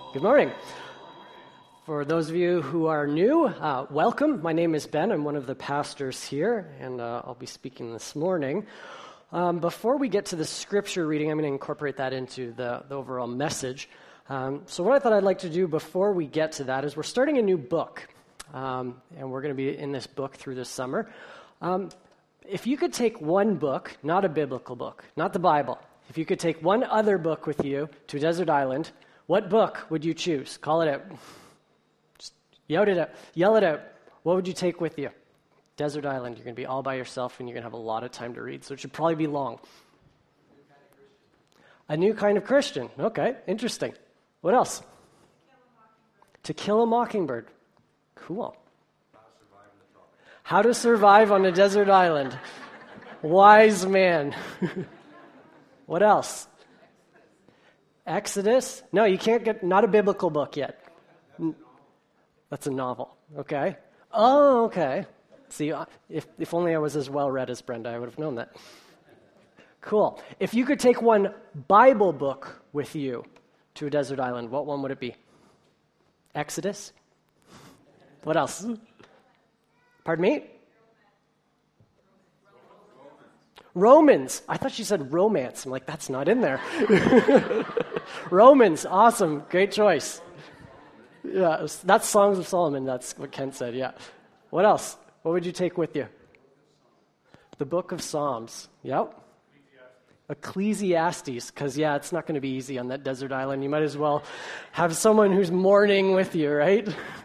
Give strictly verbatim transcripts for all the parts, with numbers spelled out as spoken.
Good morning. For those of you who are new, uh, welcome. My name is Ben. I'm one of the pastors here, and uh, I'll be speaking this morning. Um, before we get to the scripture reading, I'm going to incorporate that into the, the overall message. Um, so what I thought I'd like to do before we get to that is we're starting a new book, um, and we're going to be in this book through this summer. Um, if you could take one book, not a biblical book, not the Bible, if you could take one other book with you to a desert island, what book would you choose? Call it out. Just yell it out. Yell it out. What would you take with you? Desert island. You're going to be all by yourself, and you're going to have a lot of time to read, so it should probably be long. A New Kind of Christian. Okay, interesting. What else? To Kill a Mockingbird. Cool. How to Survive on a Desert Island. Wise man. What else? Exodus? No, you can't get, not a biblical book yet. That's a novel, okay? Oh, okay. See, if, if only I was as well-read as Brenda, I would have known that. Cool. If you could take one Bible book with you to a desert island, what one would it be? Exodus? What else? Pardon me? Romans. I thought she said romance. I'm like, that's not in there. Romans. Awesome. Great choice. Yeah, that's Songs of Solomon. That's what Kent said, yeah. What else? What would you take with you? The book of Psalms. Yep. Ecclesiastes, because, yeah, it's not going to be easy on that desert island. You might as well have someone who's mourning with you, right?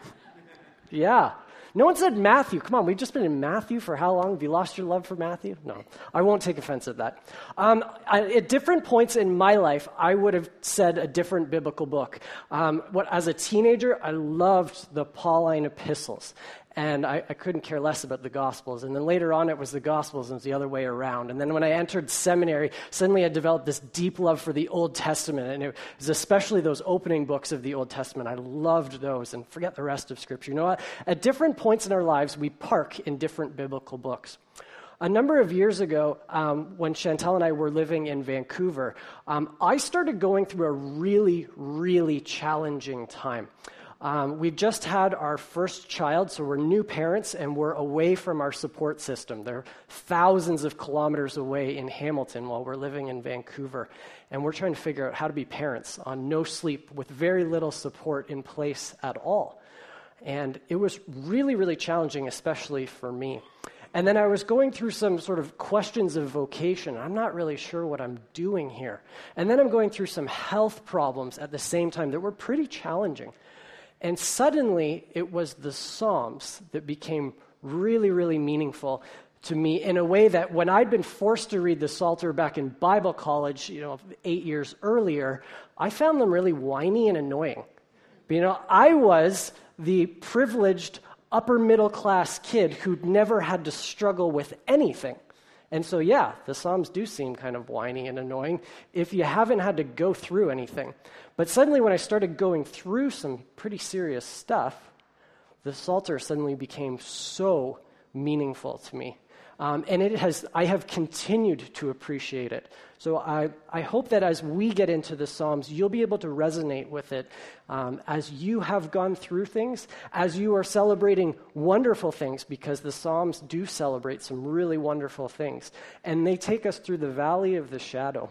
Yeah. No one said Matthew. Come on, we've just been in Matthew for how long? Have you lost your love for Matthew? No, I won't take offense at that. Um, I, at different points in my life, I would have said a different biblical book. Um, what, as a teenager, I loved the Pauline epistles. And I, I couldn't care less about the Gospels. And then later on, it was the Gospels, and it was the other way around. And then when I entered seminary, suddenly I developed this deep love for the Old Testament. And it was especially those opening books of the Old Testament. I loved those, and forget the rest of Scripture. You know what? At different points in our lives, we park in different biblical books. A number of years ago, um, when Chantel and I were living in Vancouver, um, I started going through a really, really challenging time. Um, we've just had our first child, so we're new parents, and we're away from our support system. They're thousands of kilometers away in Hamilton while we're living in Vancouver. And we're trying to figure out how to be parents on no sleep with very little support in place at all. And it was really, really challenging, especially for me. And then I was going through some sort of questions of vocation. I'm not really sure what I'm doing here. And then I'm going through some health problems at the same time that were pretty challenging. And suddenly, it was the Psalms that became really, really meaningful to me in a way that when I'd been forced to read the Psalter back in Bible college, you know, eight years earlier, I found them really whiny and annoying. But, you know, I was the privileged upper middle class kid who'd never had to struggle with anything. And so, yeah, the Psalms do seem kind of whiny and annoying if you haven't had to go through anything. But suddenly when I started going through some pretty serious stuff, the Psalter suddenly became so meaningful to me. Um, and it has, I have continued to appreciate it. So I, I hope that as we get into the Psalms, you'll be able to resonate with it um, as you have gone through things, as you are celebrating wonderful things, because the Psalms do celebrate some really wonderful things. And they take us through the valley of the shadow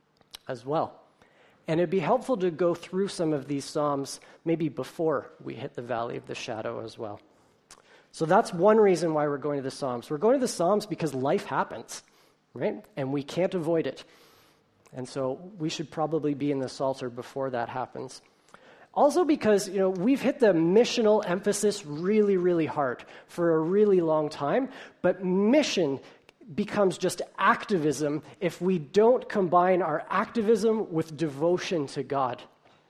as well. And it'd be helpful to go through some of these Psalms maybe before we hit the valley of the shadow as well. So that's one reason why we're going to the Psalms. We're going to the Psalms because life happens, right? And we can't avoid it. And so we should probably be in the Psalter before that happens. Also because, you know, we've hit the missional emphasis really, really hard for a really long time, but mission becomes just activism if we don't combine our activism with devotion to God.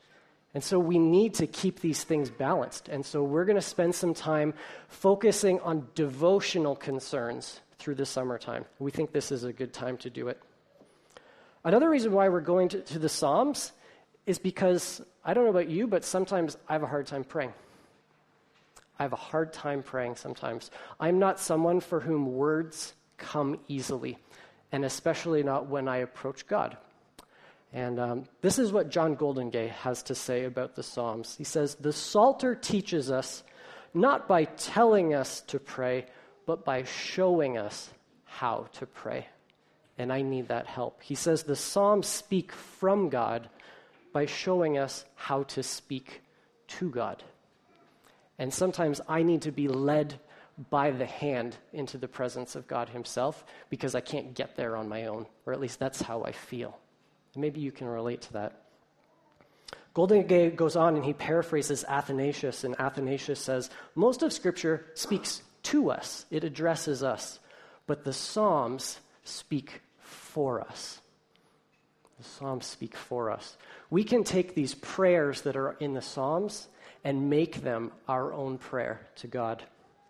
And so we need to keep these things balanced. And so we're going to spend some time focusing on devotional concerns through the summertime. We think this is a good time to do it. Another reason why we're going to, to the Psalms is because, I don't know about you, but sometimes I have a hard time praying. I have a hard time praying sometimes. I'm not someone for whom words come easily, and especially not when I approach God. And um, this is what John Goldingay has to say about the Psalms. He says, "The Psalter teaches us not by telling us to pray, but by showing us how to pray." And I need that help. He says the Psalms speak from God by showing us how to speak to God. And sometimes I need to be led by the hand into the presence of God himself because I can't get there on my own, or at least that's how I feel. Maybe you can relate to that. Goldingay goes on and he paraphrases Athanasius, and Athanasius says, most of Scripture speaks to us. It addresses us. But the Psalms speak for us. The Psalms speak for us. We can take these prayers that are in the Psalms and make them our own prayer to God.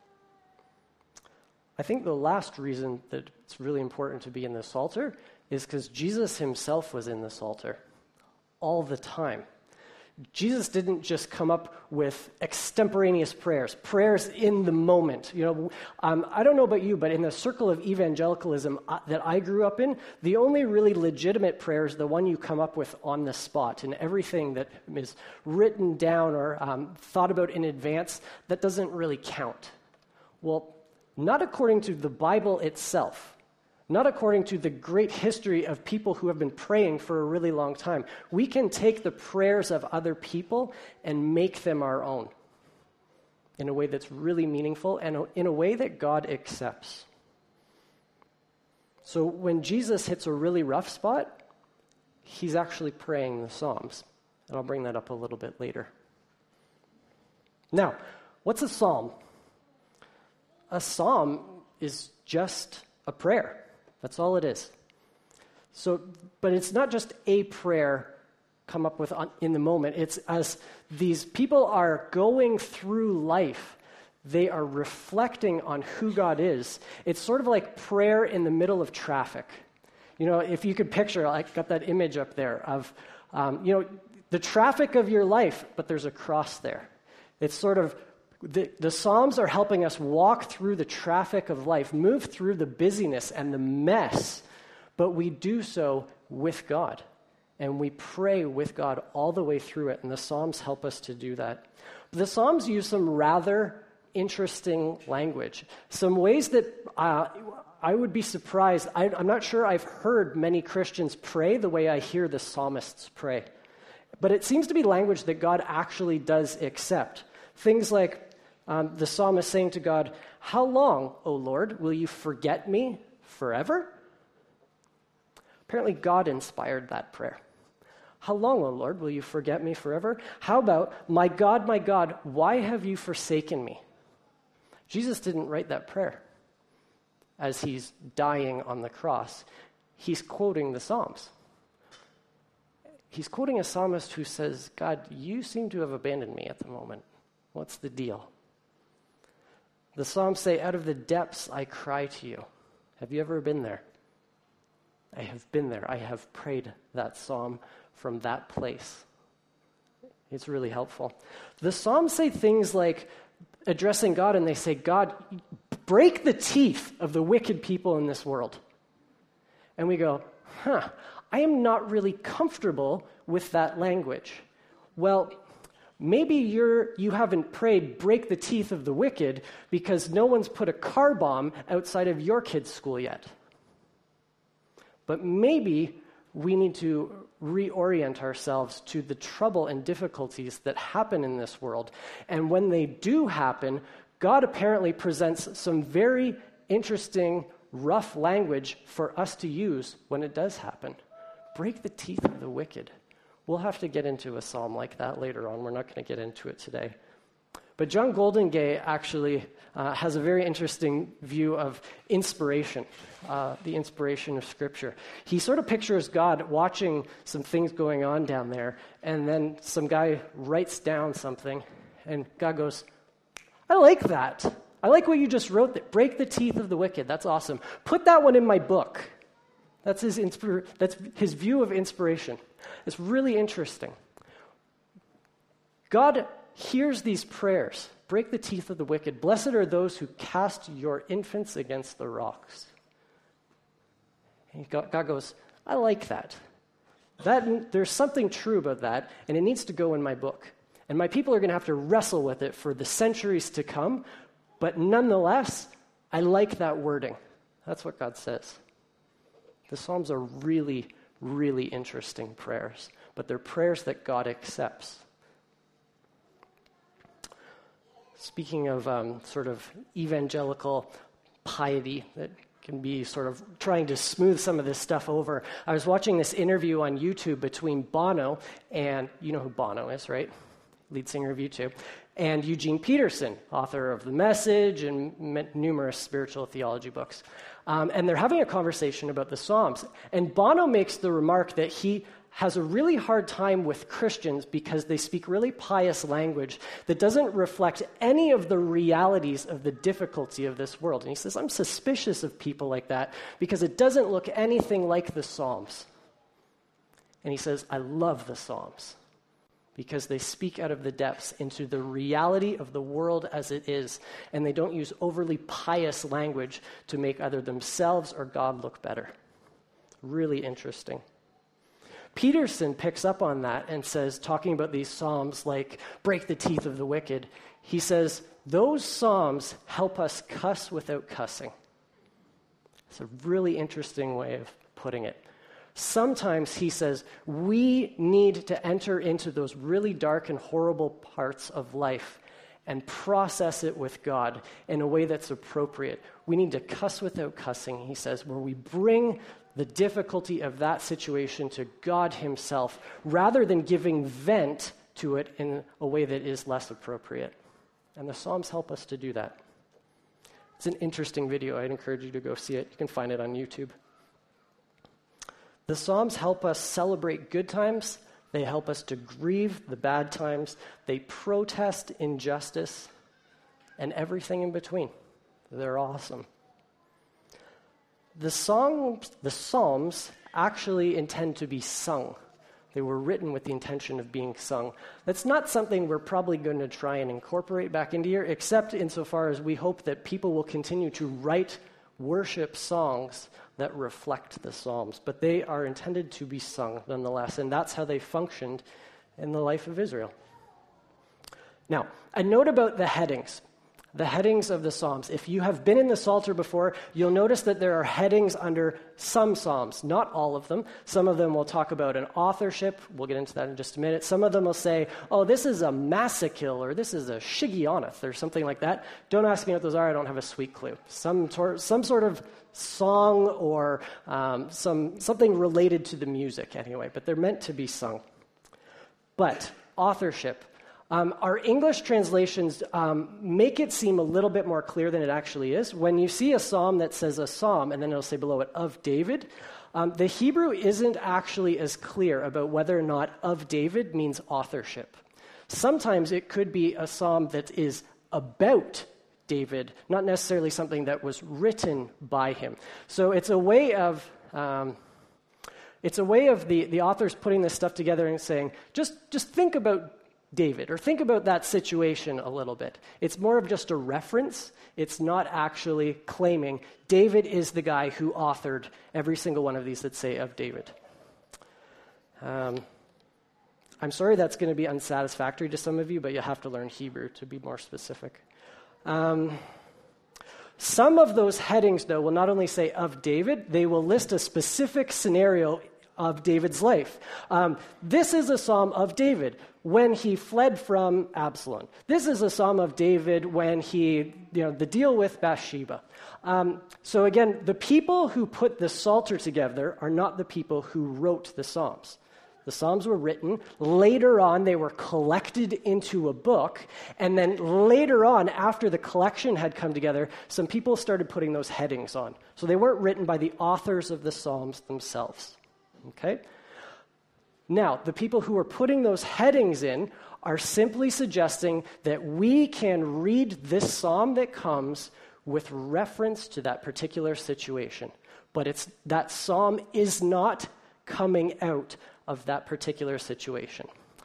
I think the last reason that it's really important to be in the Psalter is because Jesus himself was in the Psalter all the time. Jesus didn't just come up with extemporaneous prayers, prayers in the moment. You know, um, I don't know about you, but in the circle of evangelicalism uh, that I grew up in, the only really legitimate prayer is the one you come up with on the spot, and everything that is written down or um, thought about in advance, that doesn't really count. Well, not according to the Bible itself. Not according to the great history of people who have been praying for a really long time. We can take the prayers of other people and make them our own in a way that's really meaningful and in a way that God accepts. So when Jesus hits a really rough spot, he's actually praying the Psalms. And I'll bring that up a little bit later. Now, what's a psalm? A psalm is just a prayer. That's all it is. So, but it's not just a prayer come up with on, in the moment. It's as these people are going through life, they are reflecting on who God is. It's sort of like prayer in the middle of traffic. You know, if you could picture, I got that image up there of, um, you know, the traffic of your life, but there's a cross there. It's sort of The, the Psalms are helping us walk through the traffic of life, move through the busyness and the mess, but we do so with God. And we pray with God all the way through it, and the Psalms help us to do that. But the Psalms use some rather interesting language, some ways that uh, I would be surprised. I, I'm not sure I've heard many Christians pray the way I hear the psalmists pray. But it seems to be language that God actually does accept. Things like, Um, the psalmist saying to God, "How long, O Lord, will you forget me forever?" Apparently God inspired that prayer. "How long, O Lord, will you forget me forever?" How about, "My God, my God, why have you forsaken me?" Jesus didn't write that prayer as he's dying on the cross. He's quoting the Psalms. He's quoting a psalmist who says, "God, you seem to have abandoned me at the moment. What's the deal?" The Psalms say, "Out of the depths I cry to you." Have you ever been there? I have been there. I have prayed that psalm from that place. It's really helpful. The Psalms say things like addressing God, and they say, "God, break the teeth of the wicked people in this world." And we go, huh, I am not really comfortable with that language. Well, maybe you're, you haven't prayed, "Break the teeth of the wicked," because no one's put a car bomb outside of your kid's school yet. But maybe we need to reorient ourselves to the trouble and difficulties that happen in this world. And when they do happen, God apparently presents some very interesting, rough language for us to use when it does happen. Break the teeth of the wicked. We'll have to get into a psalm like that later on. We're not going to get into it today. But John Goldingay actually uh, has a very interesting view of inspiration, uh, the inspiration of Scripture. He sort of pictures God watching some things going on down there, and then some guy writes down something, and God goes, "I like that. I like what you just wrote. That break the teeth of the wicked. That's awesome. Put that one in my book." That's his inspir- That's his view of inspiration. It's really interesting. God hears these prayers. Break the teeth of the wicked. Blessed are those who cast your infants against the rocks. And God goes, "I like that. That, there's something true about that, and it needs to go in my book. And my people are going to have to wrestle with it for the centuries to come, but nonetheless, I like that wording. That's what God says. The Psalms are really, really interesting prayers, but they're prayers that God accepts. Speaking of um, sort of evangelical piety that can be sort of trying to smooth some of this stuff over, I was watching this interview on YouTube between Bono and, you know who Bono is, right? Lead singer of U two, and Eugene Peterson, author of The Message and m- numerous spiritual theology books. Um, and they're having a conversation about the Psalms. And Bono makes the remark that he has a really hard time with Christians because they speak really pious language that doesn't reflect any of the realities of the difficulty of this world. And he says, I'm suspicious of people like that because it doesn't look anything like the Psalms. And he says, I love the Psalms because they speak out of the depths into the reality of the world as it is, and they don't use overly pious language to make either themselves or God look better. Really interesting. Peterson picks up on that and says, talking about these psalms like break the teeth of the wicked, he says, those psalms help us cuss without cussing. It's a really interesting way of putting it. Sometimes, he says, we need to enter into those really dark and horrible parts of life and process it with God in a way that's appropriate. We need to cuss without cussing, he says, where we bring the difficulty of that situation to God himself, rather than giving vent to it in a way that is less appropriate. And the Psalms help us to do that. It's an interesting video. I'd encourage you to go see it. You can find it on YouTube. The Psalms help us celebrate good times. They help us to grieve the bad times. They protest injustice and everything in between. They're awesome. The Psalms, the Psalms actually intend to be sung. They were written with the intention of being sung. That's not something we're probably going to try and incorporate back into here, except insofar as we hope that people will continue to write worship songs that reflect the Psalms. But they are intended to be sung nonetheless, and that's how they functioned in the life of Israel. Now, a note about the headings. The headings of the Psalms. If you have been in the Psalter before, you'll notice that there are headings under some Psalms, not all of them. Some of them will talk about an authorship. We'll get into that in just a minute. Some of them will say, oh, this is a Massachil, or this is a Shigionoth, or something like that. Don't ask me what those are. I don't have a sweet clue. Some, tor- some sort of song or um, some something related to the music anyway, but they're meant to be sung. But authorship. Um, our English translations um, make it seem a little bit more clear than it actually is. When you see a psalm that says a psalm, and then it'll say below it, of David, um, the Hebrew isn't actually as clear about whether or not of David means authorship. Sometimes it could be a psalm that is about David, not necessarily something that was written by him. So it's a way of... Um, it's a way of the, the authors putting this stuff together and saying, just, just think about David, or think about that situation a little bit. It's more of just a reference. It's not actually claiming David is the guy who authored every single one of these that say of David. Um, I'm sorry that's going to be unsatisfactory to some of you, but you'll have to learn Hebrew to be more specific. Um, some of those headings, though, will not only say of David, they will list a specific scenario of David's life. Um, this is a psalm of David when he fled from Absalom. This is a psalm of David when he, you know, the deal with Bathsheba. Um, so again, the people who put the Psalter together are not the people who wrote the Psalms. The Psalms were written. Later on, they were collected into a book. And then later on, after the collection had come together, some people started putting those headings on. So they weren't written by the authors of the Psalms themselves. Okay? Now, the people who are putting those headings in are simply suggesting that we can read this psalm that comes with reference to that particular situation. But it's that psalm is not coming out of that particular situation.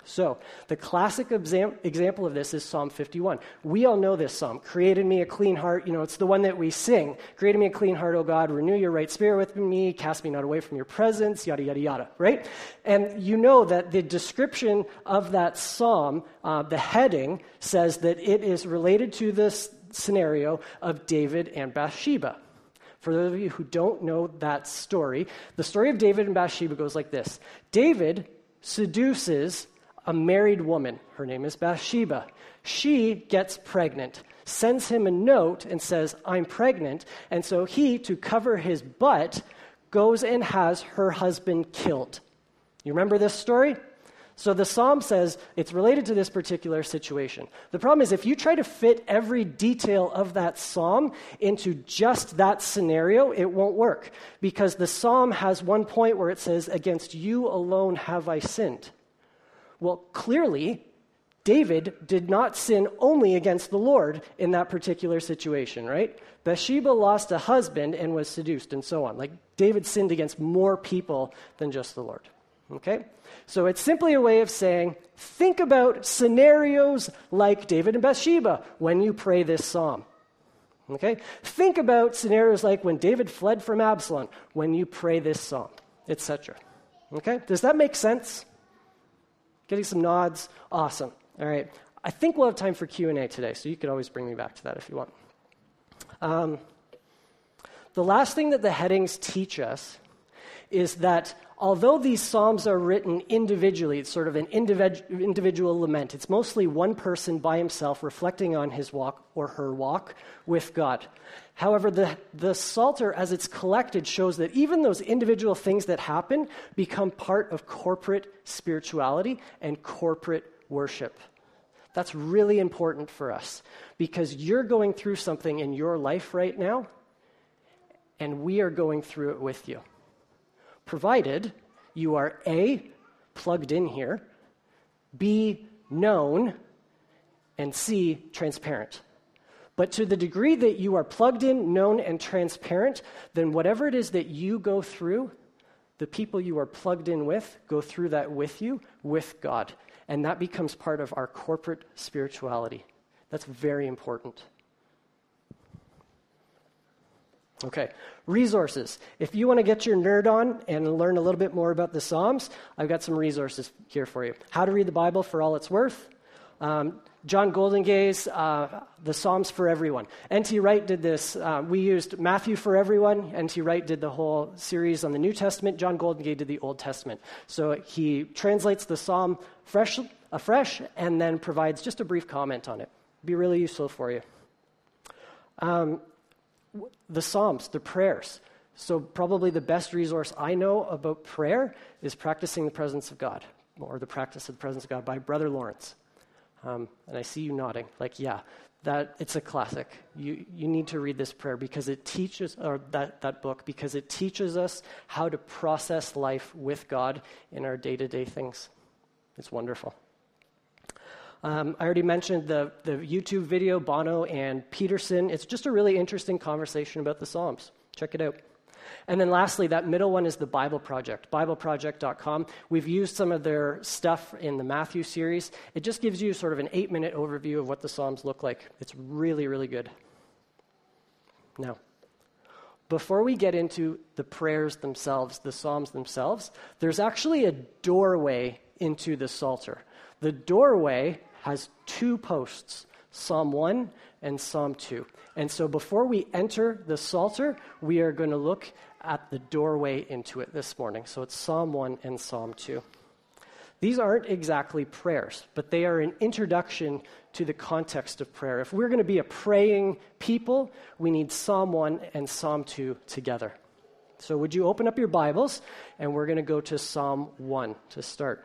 So the classic exam- example of this is Psalm fifty-one. We all know this psalm. Create in me a clean heart. You know, it's the one that we sing. Create in me a clean heart, O God. Renew your right spirit within me. Cast me not away from your presence. Yada, yada, yada. Right? And you know that the description of that psalm, uh, the heading, says that it is related to this scenario of David and Bathsheba. For those of you who don't know that story, the story of David and Bathsheba goes like this. David seduces a married woman. Her name is Bathsheba. She gets pregnant, sends him a note and says, I'm pregnant. And so he, to cover his butt, goes and has her husband killed. You remember this story? So the psalm says it's related to this particular situation. The problem is if you try to fit every detail of that psalm into just that scenario, it won't work. Because the psalm has one point where it says, against you alone have I sinned. Well, clearly, David did not sin only against the Lord in that particular situation, right? Bathsheba lost a husband and was seduced and so on. Like, David sinned against more people than just the Lord, okay? So it's simply a way of saying, think about scenarios like David and Bathsheba when you pray this psalm, okay? Think about scenarios like when David fled from Absalom when you pray this psalm, et cetera, okay? Does that make sense? Getting some nods? Awesome. All right. I think we'll have time for Q and A today, so you could always bring me back to that if you want. Um, the last thing that the headings teach us is that although these psalms are written individually, it's sort of an individ- individual lament. It's mostly one person by himself reflecting on his walk or her walk with God. However, the, the Psalter, as it's collected, shows that even those individual things that happen become part of corporate spirituality and corporate worship. That's really important for us because you're going through something in your life right now, and we are going through it with you. Provided you are A, plugged in here, B, known, and C, transparent. But to the degree that you are plugged in, known, and transparent, then whatever it is that you go through, the people you are plugged in with go through that with you, with God. And that becomes part of our corporate spirituality. That's very important. Okay, resources. If you want to get your nerd on and learn a little bit more about the Psalms, I've got some resources here for you. How to read the Bible for all it's worth. Um, John Goldingay's uh, The Psalms for Everyone. N T Wright did this. Uh, we used Matthew for Everyone. N T Wright did the whole series on the New Testament. John Goldingay did the Old Testament. So he translates the Psalm fresh, afresh and then provides just a brief comment on it. Be really useful for you. Um, the Psalms, the prayers. So probably the best resource I know about prayer is Practicing the Presence of God, or The Practice of the Presence of God by Brother Lawrence. Um, and I see you nodding, like, yeah, that it's a classic. You you need to read this prayer because it teaches, or that, that book, because it teaches us how to process life with God in our day-to-day things. It's wonderful. Um, I already mentioned the, the YouTube video, Bono and Peterson. It's just a really interesting conversation about the Psalms. Check it out. And then lastly, that middle one is the Bible Project, bible project dot com. We've used some of their stuff in the Matthew series. It just gives you sort of an eight-minute overview of what the Psalms look like. It's really, really good. Now, before we get into the prayers themselves, the Psalms themselves, there's actually a doorway into the Psalter. The doorway has two posts, Psalm one and Psalm two. And so before we enter the Psalter, we are going to look at the doorway into it this morning. So it's Psalm one and Psalm two. These aren't exactly prayers, but they are an introduction to the context of prayer. If we're going to be a praying people, we need Psalm one and Psalm two together. So would you open up your Bibles, and we're going to go to Psalm one to start.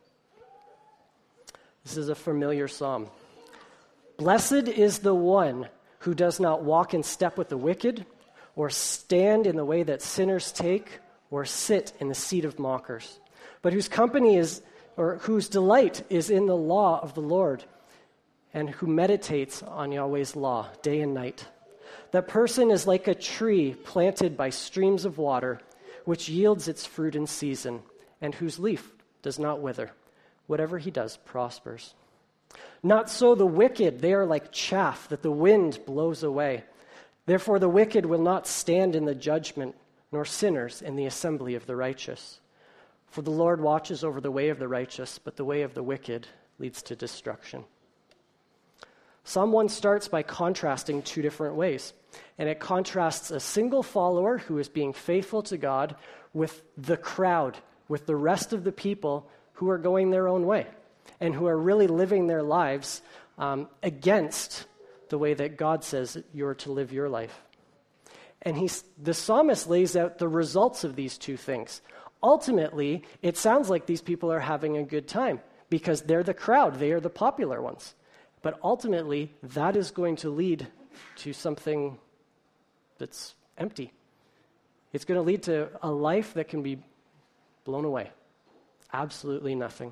This is a familiar psalm. Blessed is the one who does not walk in step with the wicked, or stand in the way that sinners take, or sit in the seat of mockers, but whose company is, or whose delight is in the law of the Lord, and who meditates on Yahweh's law day and night. That person is like a tree planted by streams of water, which yields its fruit in season, and whose leaf does not wither. whatever he does prospers. Not so the wicked, they are like chaff that the wind blows away. Therefore the wicked will not stand in the judgment, nor sinners in the assembly of the righteous. For the Lord watches over the way of the righteous, but the way of the wicked leads to destruction. Psalm one starts by contrasting two different ways, and it contrasts a single follower who is being faithful to God with the crowd, with the rest of the people who are going their own way and who are really living their lives um, against the way that God says you're to live your life. And he's, the psalmist lays out the results of these two things. Ultimately, it sounds like these people are having a good time because they're the crowd, they are the popular ones. But ultimately, that is going to lead to something that's empty. It's going to lead to a life that can be blown away. Absolutely nothing.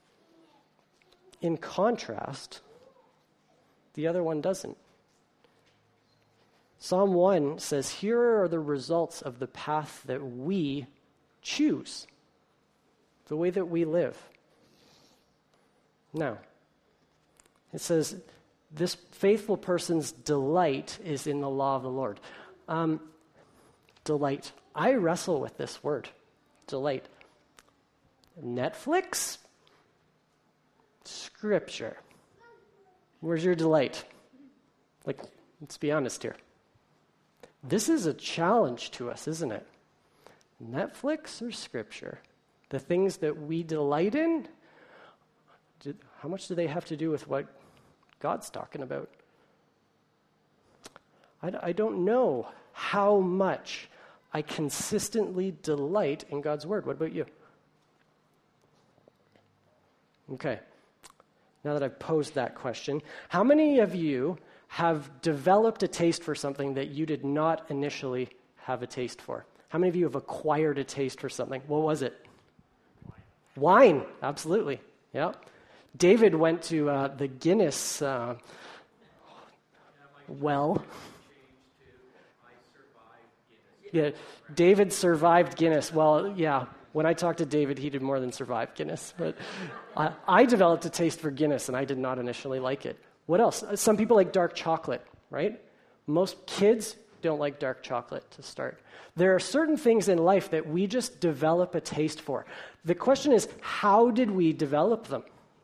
In contrast, the other one doesn't. Psalm one says, here are the results of the path that we choose, the way that we live. Now, it says, this faithful person's delight is in the law of the Lord. Um, delight. I wrestle with this word, delight. Netflix? Scripture. Where's your delight? Like, let's be honest here. This is a challenge to us, isn't it? Netflix or Scripture? The things that we delight in, do, how much do they have to do with what God's talking about? I, I don't know how much I consistently delight in God's Word. What about you? Okay. Now that I've posed that question, how many of you have developed a taste for something that you did not initially have a taste for? How many of you have acquired a taste for something? What was it? Wine. Wine. Absolutely. Yeah. David went to uh, the Guinness uh, well. Yeah, David survived Guinness. Well, yeah. When I talked to David, he did more than survive Guinness. But I, I developed a taste for Guinness, and I did not initially like it. What else? Some people like dark chocolate, right? Most kids don't like dark chocolate to start. There are certain things in life that we just develop a taste for. The question is, how did we develop them?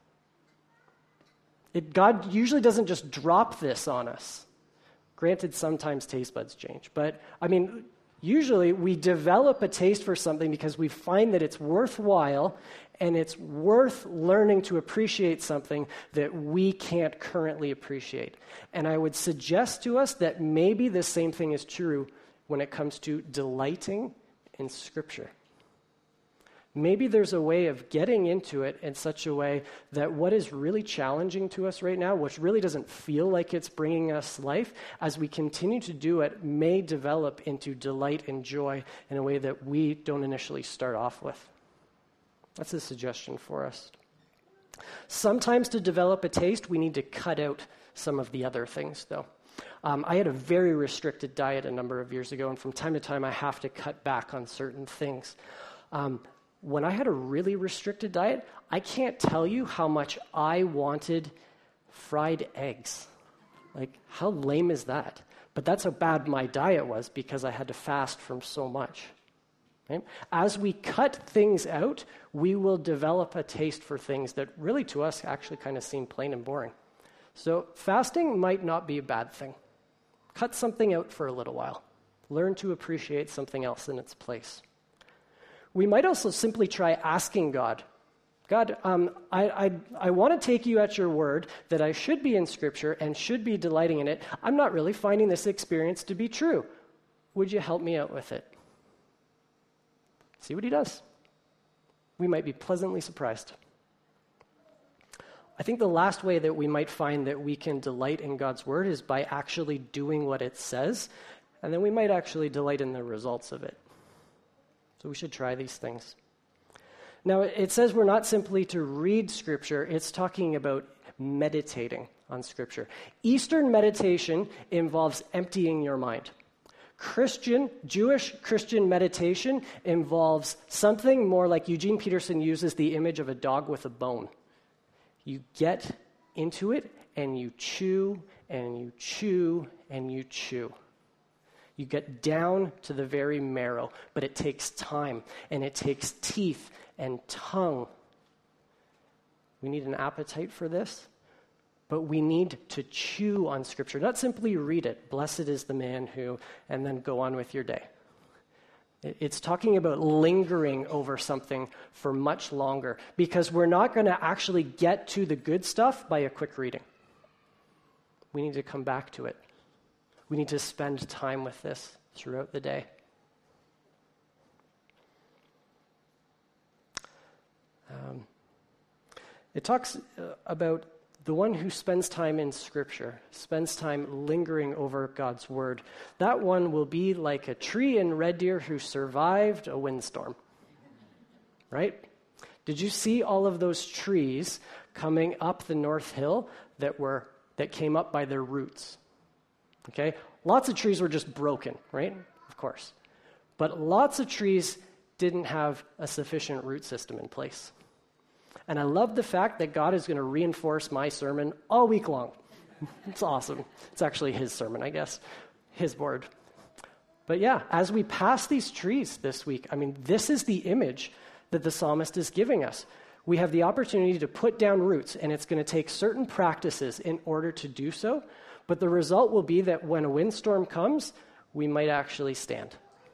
It, God usually doesn't just drop this on us. Granted, sometimes taste buds change. But, I mean, usually we develop a taste for something because we find that it's worthwhile and it's worth learning to appreciate something that we can't currently appreciate. And I would suggest to us that maybe the same thing is true when it comes to delighting in Scripture. Maybe there's a way of getting into it in such a way that what is really challenging to us right now, which really doesn't feel like it's bringing us life, as we continue to do it, may develop into delight and joy in a way that we don't initially start off with. That's a suggestion for us. Sometimes to develop a taste, we need to cut out some of the other things, though. Um, I had a very restricted diet a number of years ago, and from time to time I have to cut back on certain things. Um, When I had a really restricted diet, I can't tell you how much I wanted fried eggs. Like, how lame is that? But that's how bad my diet was because I had to fast from so much. Right? As we cut things out, we will develop a taste for things that really to us actually kind of seem plain and boring. So fasting might not be a bad thing. Cut something out for a little while. Learn to appreciate something else in its place. We might also simply try asking God, God, um, I, I, I want to take you at your word that I should be in Scripture and should be delighting in it. I'm not really finding this experience to be true. Would you help me out with it? See what he does. We might be pleasantly surprised. I think the last way that we might find that we can delight in God's word is by actually doing what it says, and then we might actually delight in the results of it. So we should try these things. Now, it says we're not simply to read Scripture, it's talking about meditating on Scripture. Eastern meditation involves emptying your mind. Christian, Jewish Christian meditation involves something more like Eugene Peterson uses the image of a dog with a bone. You get into it and you chew and you chew and you chew. You get down to the very marrow, but it takes time and it takes teeth and tongue. We need an appetite for this, but we need to chew on Scripture, not simply read it. Blessed is the man who, and then go on with your day. It's talking about lingering over something for much longer, because we're not going to actually get to the good stuff by a quick reading. We need to come back to it. We need to spend time with this throughout the day. Um, it talks uh, about the one who spends time in Scripture, spends time lingering over God's Word. That one will be like a tree in Red Deer who survived a windstorm. Right? Did you see all of those trees coming up the North Hill that were that came up by their roots? Okay? Lots of trees were just broken, right? Of course. But lots of trees didn't have a sufficient root system in place. And I love the fact that God is going to reinforce my sermon all week long. It's awesome. It's actually his sermon, I guess. His word. But yeah, as we pass these trees this week, I mean, this is the image that the psalmist is giving us. We have the opportunity to put down roots, and it's going to take certain practices in order to do so. But the result will be that when a windstorm comes, we might actually stand.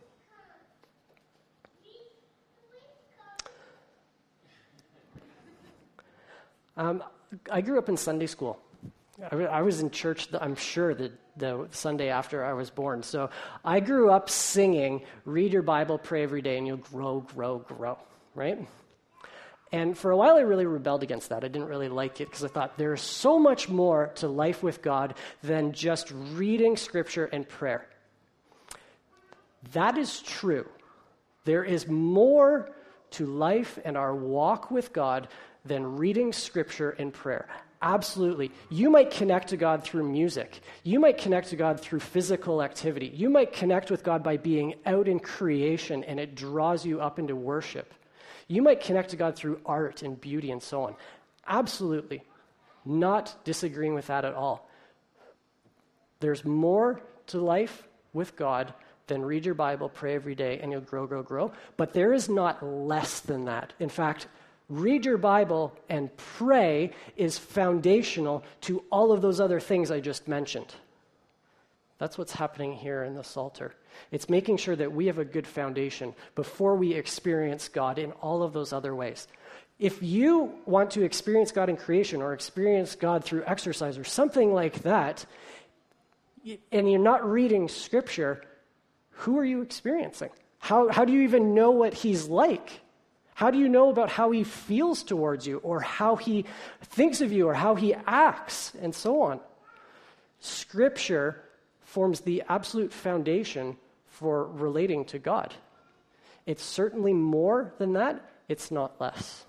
Um, I grew up in Sunday school. I, I was in church, the, I'm sure, the, the Sunday after I was born. So I grew up singing, read your Bible, pray every day, and you'll grow, grow, grow, right? And for a while, I really rebelled against that. I didn't really like it because I thought there's so much more to life with God than just reading Scripture and prayer. That is true. There is more to life and our walk with God than reading Scripture and prayer. Absolutely. You might connect to God through music. You might connect to God through physical activity. You might connect with God by being out in creation and it draws you up into worship. You might connect to God through art and beauty and so on. Absolutely. Not disagreeing with that at all. There's more to life with God than read your Bible, pray every day, and you'll grow, grow, grow. But there is not less than that. In fact, read your Bible and pray is foundational to all of those other things I just mentioned. That's what's happening here in the Psalter. It's making sure that we have a good foundation before we experience God in all of those other ways. If you want to experience God in creation or experience God through exercise or something like that, and you're not reading Scripture, who are you experiencing? How, how do you even know what he's like? How do you know about how he feels towards you or how he thinks of you or how he acts and so on? Scripture forms the absolute foundation for relating to God. It's certainly more than that. It's not less.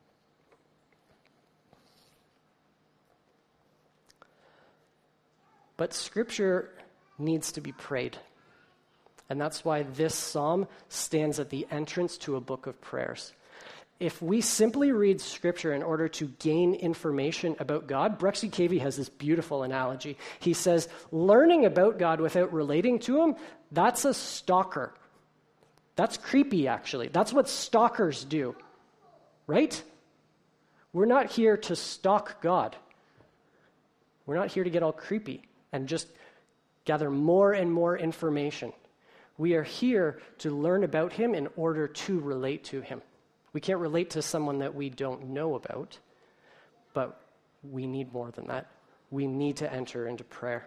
But Scripture needs to be prayed. And that's why this psalm stands at the entrance to a book of prayers. If we simply read Scripture in order to gain information about God, Bruxy Cavey has this beautiful analogy. He says, learning about God without relating to him, that's a stalker. That's creepy, actually. That's what stalkers do, right? We're not here to stalk God. We're not here to get all creepy and just gather more and more information. We are here to learn about him in order to relate to him. We can't relate to someone that we don't know about, but we need more than that. We need to enter into prayer.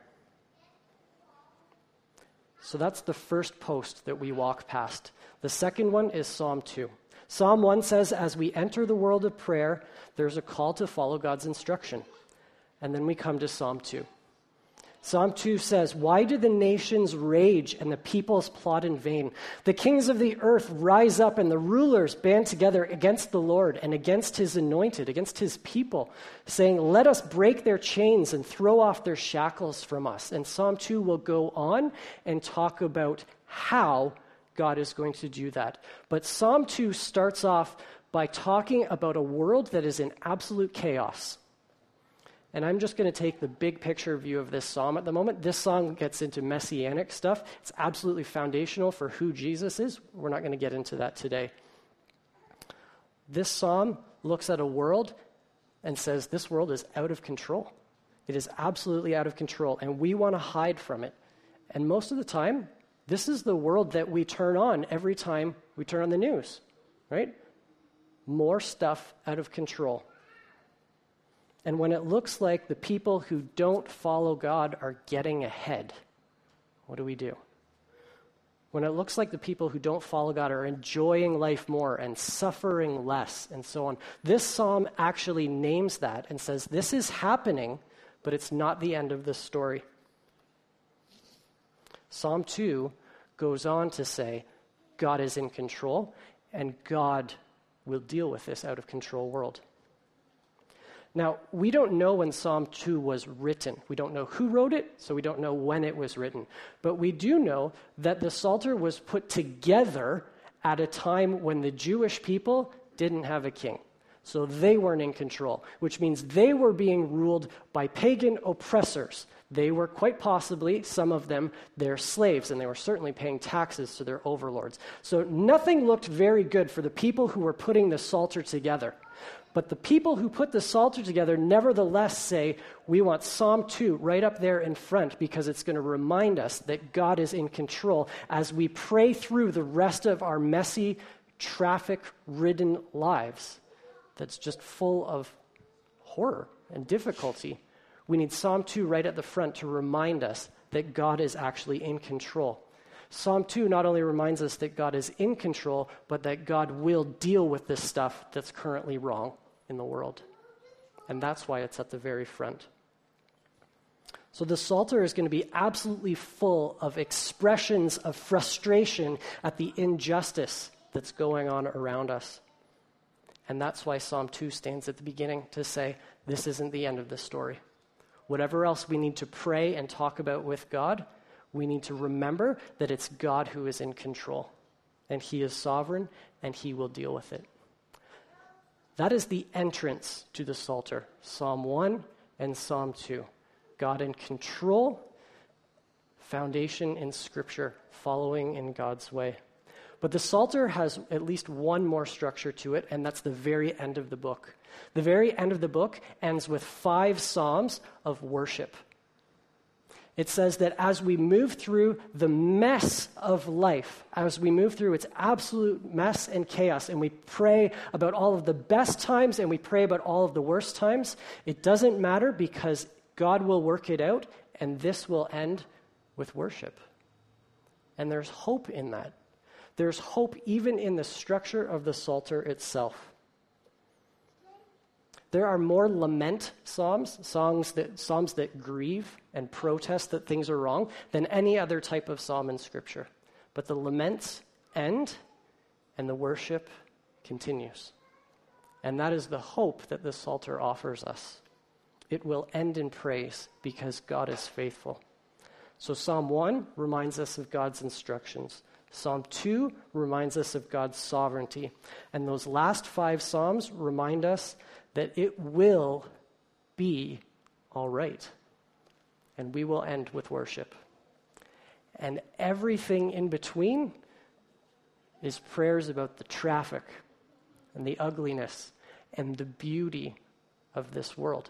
So that's the first post that we walk past. The second one is Psalm two. Psalm one says, as we enter the world of prayer, there's a call to follow God's instruction. And then we come to Psalm two. Psalm two says, "Why do the nations rage and the peoples plot in vain? The kings of the earth rise up and the rulers band together against the Lord and against his anointed, against his people, saying, 'Let us break their chains and throw off their shackles from us.'" And Psalm two will go on and talk about how God is going to do that. But Psalm two starts off by talking about a world that is in absolute chaos. And I'm just going to take the big picture view of this psalm at the moment. This psalm gets into messianic stuff. It's absolutely foundational for who Jesus is. We're not going to get into that today. This psalm looks at a world and says, this world is out of control. It is absolutely out of control, and we want to hide from it. And most of the time, this is the world that we turn on every time we turn on the news, right? More stuff out of control. And when it looks like the people who don't follow God are getting ahead, what do we do? When it looks like the people who don't follow God are enjoying life more and suffering less and so on, this psalm actually names that and says, this is happening, but it's not the end of the story. Psalm two goes on to say, God is in control, and God will deal with this out of control world. Now, we don't know when Psalm two was written. We don't know who wrote it, so we don't know when it was written. But we do know that the Psalter was put together at a time when the Jewish people didn't have a king. So they weren't in control, which means they were being ruled by pagan oppressors. They were quite possibly, some of them, their slaves, and they were certainly paying taxes to their overlords. So nothing looked very good for the people who were putting the Psalter together. But the people who put the Psalter together nevertheless say, we want Psalm two right up there in front because it's going to remind us that God is in control as we pray through the rest of our messy, traffic-ridden lives that's just full of horror and difficulty. We need Psalm two right at the front to remind us that God is actually in control. Psalm two not only reminds us that God is in control, but that God will deal with this stuff that's currently wrong in the world. And that's why it's at the very front. So the Psalter is going to be absolutely full of expressions of frustration at the injustice that's going on around us. And that's why Psalm two stands at the beginning to say, this isn't the end of the story. Whatever else we need to pray and talk about with God, we need to remember that it's God who is in control, and he is sovereign, and he will deal with it. That is the entrance to the Psalter, Psalm one and Psalm two. God in control, foundation in Scripture, following in God's way. But the Psalter has at least one more structure to it, and that's the very end of the book. The very end of the book ends with five psalms of worship. It says that as we move through the mess of life, as we move through its absolute mess and chaos, and we pray about all of the best times and we pray about all of the worst times, it doesn't matter because God will work it out, and this will end with worship. And there's hope in that. There's hope even in the structure of the Psalter itself. There are more lament psalms, songs that, psalms that grieve and protest that things are wrong, than any other type of psalm in Scripture. But the laments end, and the worship continues. And that is the hope that the Psalter offers us. It will end in praise because God is faithful. So Psalm one reminds us of God's instructions. Psalm two reminds us of God's sovereignty. And those last five psalms remind us that it will be all right. And we will end with worship. And everything in between is prayers about the traffic and the ugliness and the beauty of this world.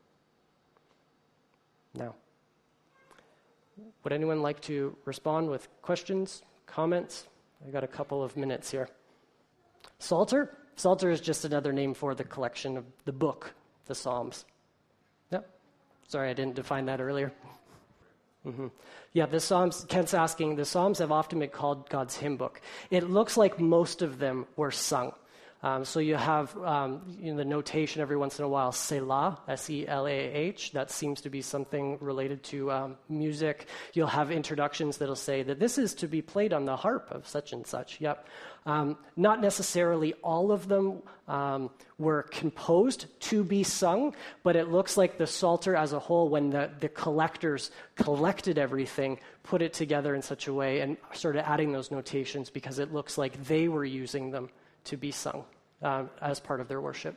Now, would anyone like to respond with questions, comments? I got a couple of minutes here. Psalter? Psalter is just another name for the collection of the book, the Psalms. Yep. Sorry, I didn't define that earlier. Mm-hmm. Yeah, the Psalms, Kent's asking, the Psalms have often been called God's hymn book. It looks like most of them were sung. Um, so you have um, in the notation every once in a while, Selah, S E L A H. That seems to be something related to um, music. You'll have introductions that'll say that this is to be played on the harp of such and such. Yep. Um, not necessarily all of them um, were composed to be sung, but it looks like the Psalter as a whole, when the, the collectors collected everything, put it together in such a way and started adding those notations because it looks like they were using them to be sung um, as part of their worship.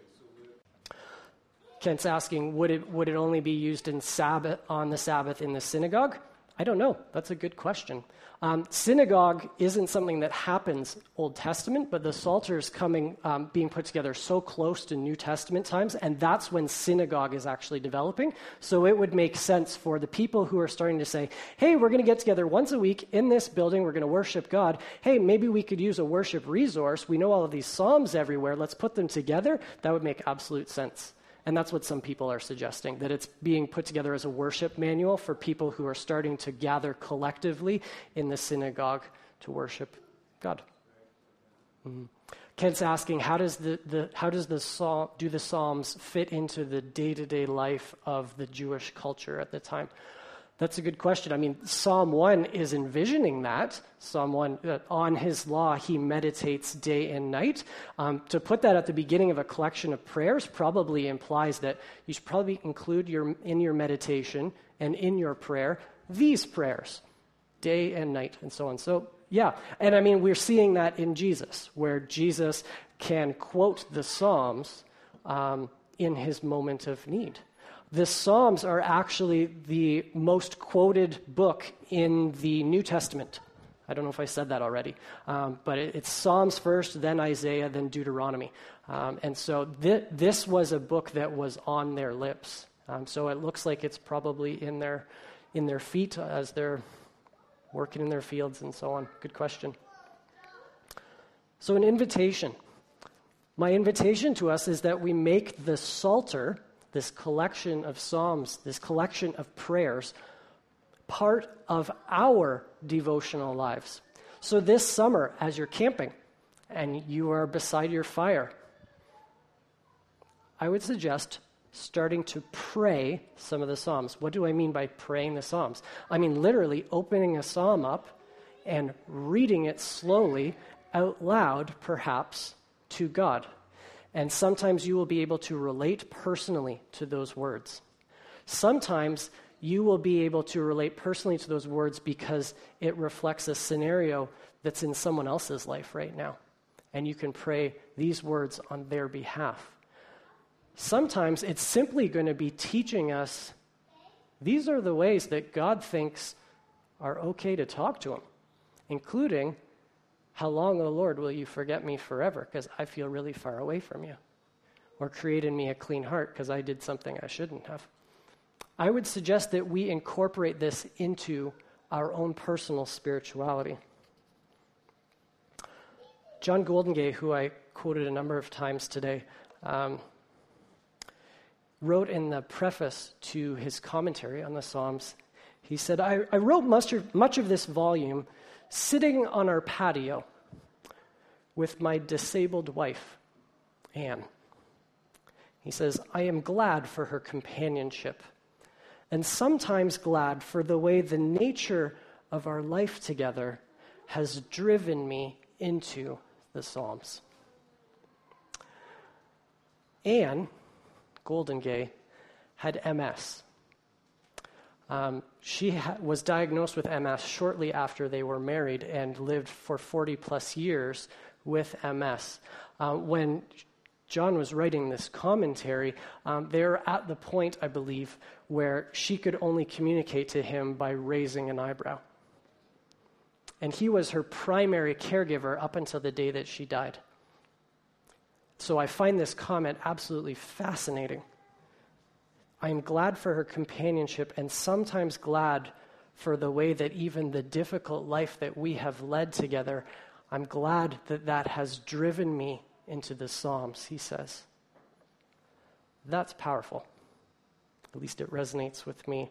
Kent's asking, would it would it only be used in Sabbath on the Sabbath in the synagogue? I don't know. That's a good question. Um, synagogue isn't something that happens Old Testament, but the Psalter is coming, um, being put together so close to New Testament times, and that's when synagogue is actually developing. So it would make sense for the people who are starting to say, hey, we're going to get together once a week in this building, we're going to worship God. Hey, maybe we could use a worship resource. We know all of these psalms everywhere. Let's put them together. That would make absolute sense. And that's what some people are suggesting, that it's being put together as a worship manual for people who are starting to gather collectively in the synagogue to worship God. Mm-hmm. Kent's asking, how does the, the how does the psalm, do the Psalms fit into the day-to-day life of the Jewish culture at the time? That's a good question. I mean, Psalm one is envisioning that. Psalm one, uh, on his law, he meditates day and night. Um, to put that at the beginning of a collection of prayers probably implies that you should probably include your in your meditation and in your prayer these prayers, day and night, and so on. So, yeah. And I mean, we're seeing that in Jesus, where Jesus can quote the Psalms um, in his moment of need. The Psalms are actually the most quoted book in the New Testament. I don't know if I said that already, um, but it, it's Psalms first, then Isaiah, then Deuteronomy. Um, and so th- this was a book that was on their lips. Um, so it looks like it's probably in their, in their feet as they're working in their fields and so on. Good question. So an invitation. My invitation to us is that we make the Psalter, this collection of psalms, this collection of prayers, part of our devotional lives. So this summer, as you're camping and you are beside your fire, I would suggest starting to pray some of the psalms. What do I mean by praying the psalms? I mean literally opening a psalm up and reading it slowly out loud, perhaps, to God. And sometimes you will be able to relate personally to those words. Sometimes you will be able to relate personally to those words because it reflects a scenario that's in someone else's life right now. And you can pray these words on their behalf. Sometimes it's simply going to be teaching us these are the ways that God thinks are okay to talk to him, including, how long, O Lord, will you forget me forever because I feel really far away from you? Or create in me a clean heart because I did something I shouldn't have. I would suggest that we incorporate this into our own personal spirituality. John Goldengay, who I quoted a number of times today, um, wrote in the preface to his commentary on the Psalms, he said, I, I wrote much of, much of this volume sitting on our patio with my disabled wife, Anne. He says, I am glad for her companionship, and sometimes glad for the way the nature of our life together has driven me into the Psalms. Anne Goldengay had M S. Um, she ha- was diagnosed with M S shortly after they were married and lived for forty plus years with M S. Uh, when John was writing this commentary, um, they were at the point, I believe, where she could only communicate to him by raising an eyebrow. And he was her primary caregiver up until the day that she died. So I find this comment absolutely fascinating. I am glad for her companionship and sometimes glad for the way that even the difficult life that we have led together, I'm glad that that has driven me into the Psalms, he says. That's powerful. At least it resonates with me.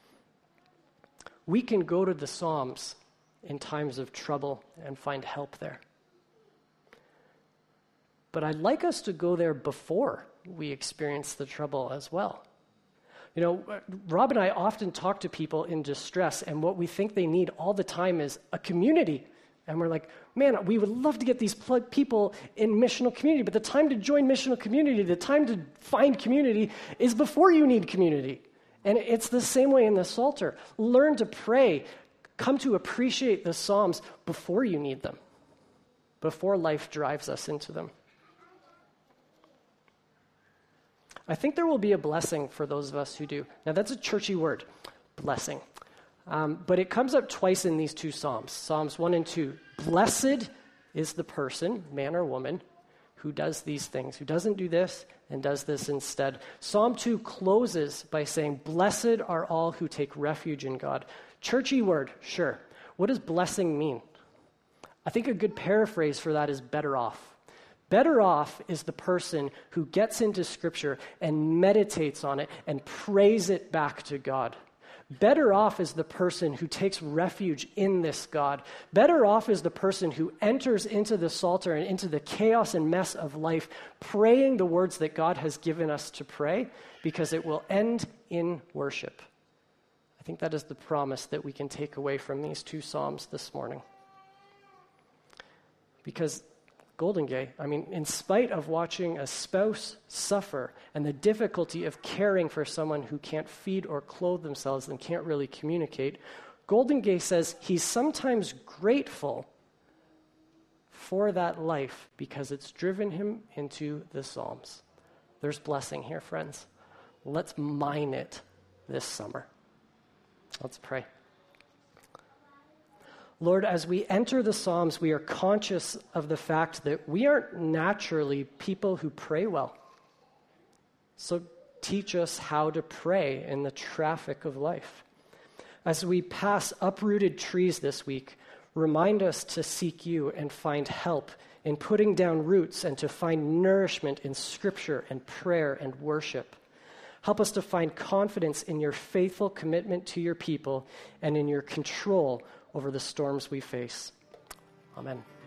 We can go to the Psalms in times of trouble and find help there. But I'd like us to go there before we experience the trouble as well. You know, Rob and I often talk to people in distress, and what we think they need all the time is a community. And we're like, man, we would love to get these people in missional community, but the time to join missional community, the time to find community is before you need community. And it's the same way in the Psalter. Learn to pray. Come to appreciate the Psalms before you need them, before life drives us into them. I think there will be a blessing for those of us who do. Now, that's a churchy word, blessing. Um, but it comes up twice in these two Psalms, Psalms one and two. Blessed is the person, man or woman, who does these things, who doesn't do this and does this instead. Psalm two closes by saying, blessed are all who take refuge in God. Churchy word, sure. What does blessing mean? I think a good paraphrase for that is better off. Better off is the person who gets into Scripture and meditates on it and prays it back to God. Better off is the person who takes refuge in this God. Better off is the person who enters into the Psalter and into the chaos and mess of life, praying the words that God has given us to pray, because it will end in worship. I think that is the promise that we can take away from these two Psalms this morning. Because Golden Gate, I mean, in spite of watching a spouse suffer and the difficulty of caring for someone who can't feed or clothe themselves and can't really communicate, Golden Gate says he's sometimes grateful for that life because it's driven him into the Psalms. There's blessing here, friends. Let's mine it this summer. Let's pray. Lord, as we enter the Psalms, we are conscious of the fact that we aren't naturally people who pray well. So teach us how to pray in the traffic of life. As we pass uprooted trees this week, remind us to seek you and find help in putting down roots and to find nourishment in Scripture and prayer and worship. Help us to find confidence in your faithful commitment to your people and in your control over the storms we face. Amen.